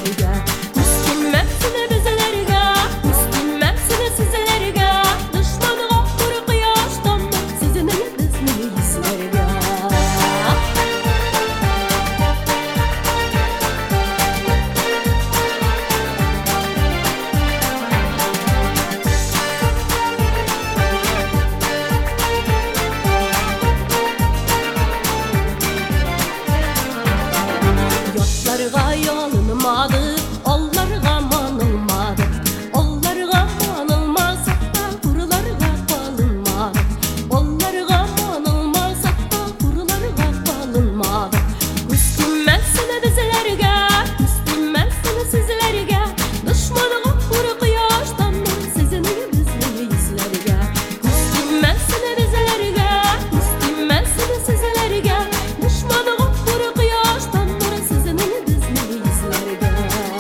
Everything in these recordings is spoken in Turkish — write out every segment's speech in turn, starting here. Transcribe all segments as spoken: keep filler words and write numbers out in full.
sizlerge. Üstünmezsine bizlerge, üstünmezsine sizlerge. Düşmanıga bir kıyaştan sizin bizni izlerge. Yotlarga yolunmadı, ollarga manılmadı. Ollarga manılmasak da kurularga balınmadı. Ollarga manılmasak da kurularga balınmadı. Üstünmezsine bizlerge, üstünmezsine sizlerge. Düşmanıga bir kıyaştan sizin bizni izlerge. Üstünmezsine bizlerge, üstünmezsine sizlerge. Düşmanıga bir kıyaştan sizin bizni izlerge.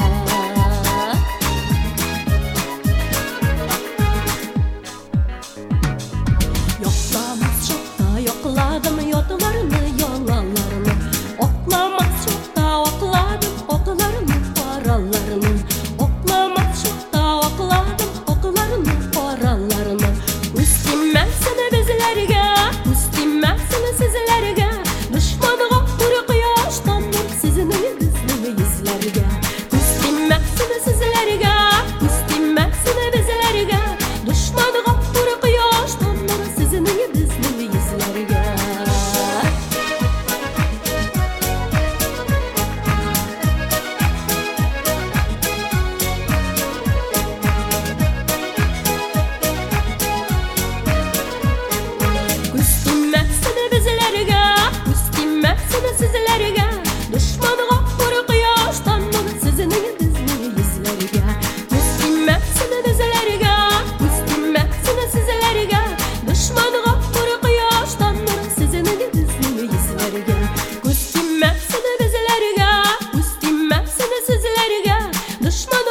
Yoklamaz çok da yokladım yotlarını yollarını. Oklamaz çok da okladım oklarını paralarını. Oklamaz çok da okladım oklarını paralarını. Üstünmezsine bizlerge, üstünmezsine sizlerge. Düşmanıga bir kıyaştan sizin bizni izlerge. Üstünmezsine sizlerge, üstünmezsine bizlerge. Düşmanıga bir kıyaştan sizin bizni izlerge. Üstünmezsine bizlerge, üstünmezsine sizlerge. Düşmanıga bir kıyaştan sizin bizni izlerge. Üstünmezsine bizlerge, üstünmezsine sizlerge. Düşmanıga bir kıyaştan sizin bizni izlerge. Üstünmezsine bizlerge, üstünmezsine sizlerge. Düşmanıga